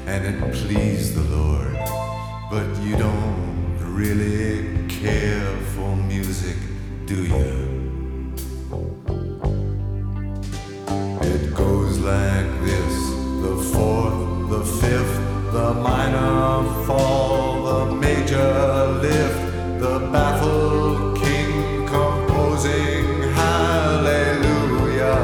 and it pleased the Lord. But you don't really care for music, do you? It goes like this: the fourth, the fifth, the minor fall, the major lift, the baffled king composing hallelujah.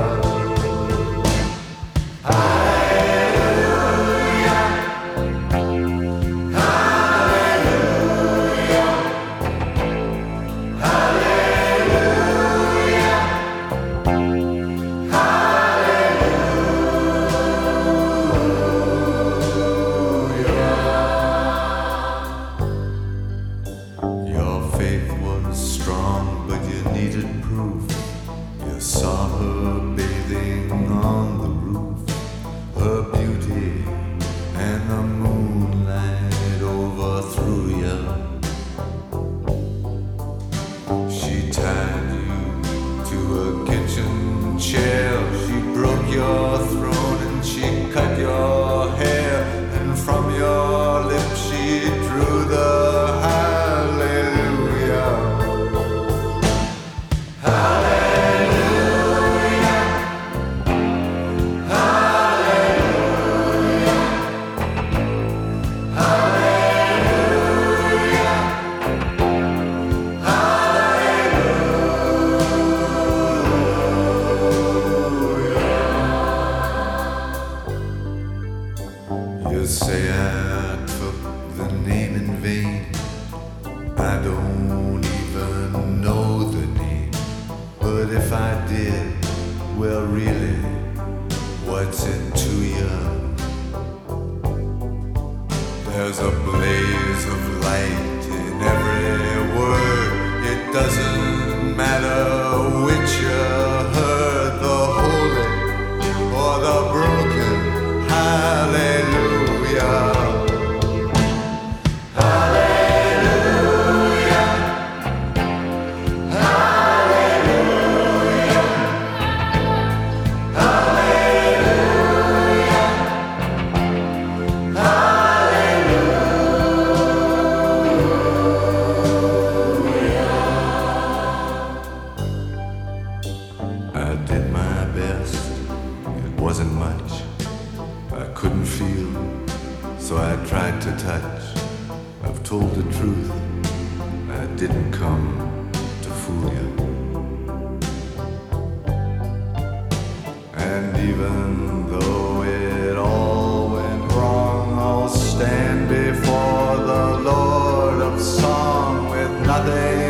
Your faith was strong, but you needed proof. You saw her bathing on the roof, her beauty and the moonlight overthrew you. She tied you to a kitchen chair, she broke your throne and she cut your hair, and from your lips she drew the hallelujah. You say I took the name in vain. I don't even know the name. But if I did, well really, what's it to you? There's a blaze of light in every word. It doesn't matter which you heard, the holy or the broken hallelujah. I did my best, it wasn't much. I couldn't feel, so I tried to touch. I've told the truth, I didn't come to fool you. And even though it all went wrong, I'll stand before the Lord of Song with nothing